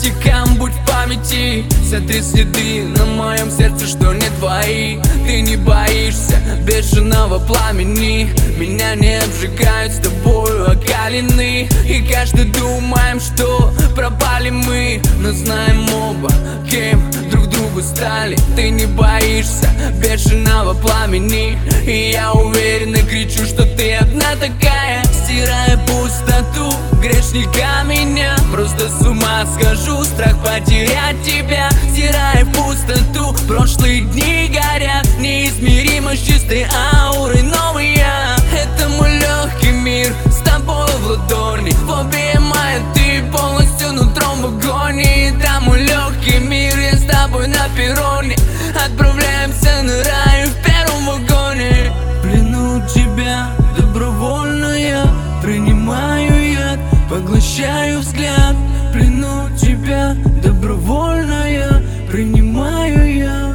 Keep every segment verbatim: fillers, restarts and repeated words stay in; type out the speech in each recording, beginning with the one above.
крестикам будь в памяти. Сотри следы на моем сердце, что не твои. Ты не боишься бешеного пламени. Меня не обжигают с тобою окалины. И каждый думаем, что пропали мы, но знаем оба, кем друг другу стали. Ты не боишься бешеного пламени, и я уверенно кричу, что ты одна такая. Стирая пустоту грешника меня, просто с ума схожу, страх потерять тебя. Стирая пустоту, прошлые дни горят неизмеримо с чистой аурой новый я. Это мой легкий мир, с тобой в ладони, в объемая ты полностью нутром в огонь. Это мой легкий мир, я с тобой на перроне, отправляемся на рай в первом вагоне. В плену тебя добровольно я принимаю яд, поглощаю взгляд. В плену тебя добровольно я принимаю я.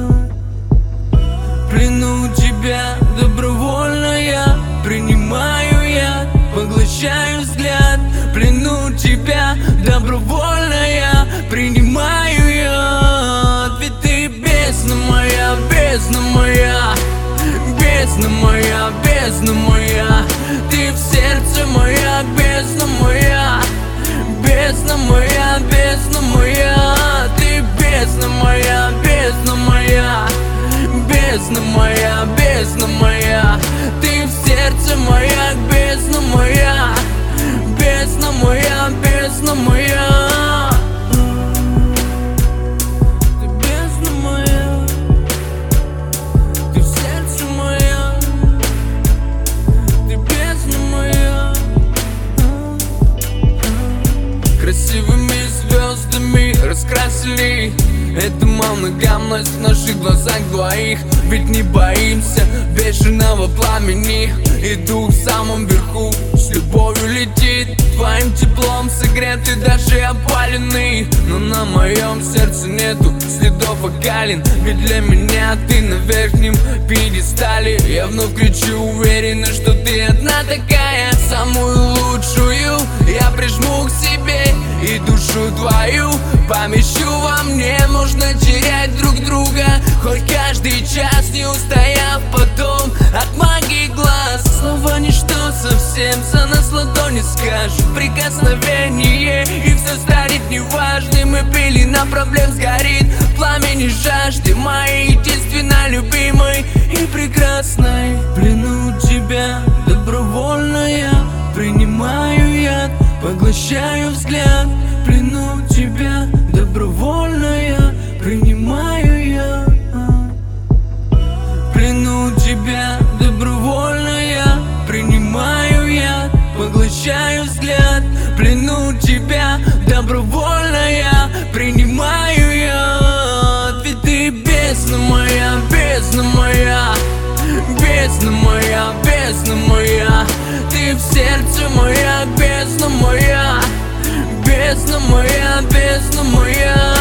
В плену тебя добровольно я принимаю яд, поглощаю взгляд. В плену тебя добровольно я принимаю яд. Ведь ты бездна моя, бездна моя, бездна моя, бездна моя. Ты в сердце моя, бездна моя, бездна моя, бездна моя. Ты бездна моя, бездна моя, бездна моя, бездна моя. Ты в сердце моя, бездна моя, бездна моя, бездна моя. Ты бездна моя, ты в сердце моя, ты бездна моя. Красивыми звездами раскрасили эту многомность в наших глазах двоих. Ведь не боимся бешеного пламени, и дух в самом верху с любовью летит. Твоим теплом согреты даже опаленный, но на моем сердце нету следов окалин. Ведь для меня ты на верхнем пьедестале. Я вновь кричу уверенно, что ты одна такая. Самую лучшую я прижму к себе, и душу твою помещу во мне. Можно терять друг друга хоть каждый час, не устояв потом от магии глаз. Слова ничто совсем, за нас ладони скажут прикосновение, и все станет неважным. И пелена проблем сгорит в пламени жажды моей единственно любимой и прекрасной. В плену тебя добровольно я принимаю яд, поглощаю взгляд. В плену тебя добровольно я принимаю я. В плену тебя добровольно я принимаю я, поглощаю взгляд. В плену тебя добровольно я принимаю я. Ведь ты бездна моя, бездна моя, бездна моя, бездна моя. Ты в сердце моя, бездна моя, бездна моя, бездна моя.